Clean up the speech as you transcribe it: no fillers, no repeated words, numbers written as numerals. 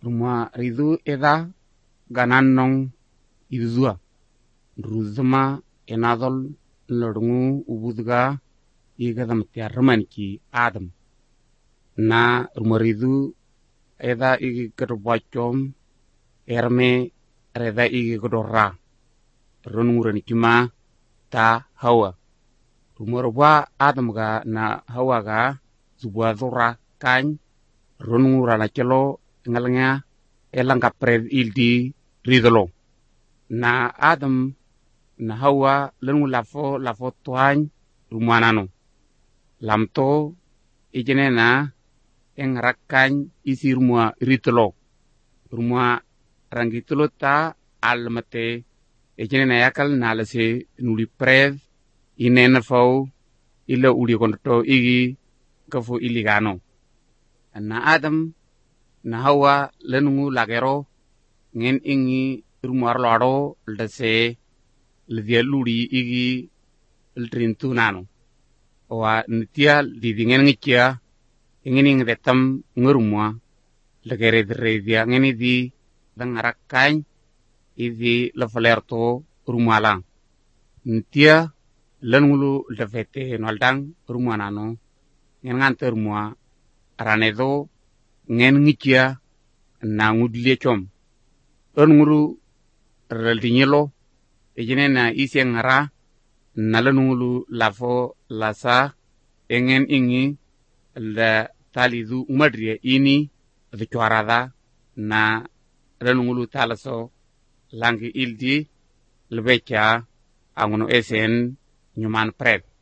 rumwa ridu eda ganannong ibzua ruzuma enadol lorngu ubudga igadam tiarmanki adam na rumaridu eda igi kadobachom erme reda igi kadorra ronurani kima ta hawa rumorwa adam ga na hawa ga zubwa zora kany ronura na kelo ngalanga elanga pred ildi ridolo na adam na hawa lengu lafo twany rumanano lamto ijenena engrakany isirmua ritolo rumwa rangitolo ta almate ijenena yakal nalase nuli pred inena fau ila uli konto igi kafu iligano na adam na hawa lengu lagero ngen ingi rumar laro ldase ldia luri igi ltrintu nano wa nitia lidingen ngikia ingini ngetam ngurumwa legere dredia ngeni di dangarakany ivi lafalerto rumala nitia lenulu lefete noldang rumanano ngan rumwa aranedo ngen ngikia na ngudlie chom nguru raldinyelo ejinena isiengara nalanulu lafo lasa engen ingi la talidu umadrie ini vichwarada na lanulu talaso langi ildi lebecha angono esen nyuman pred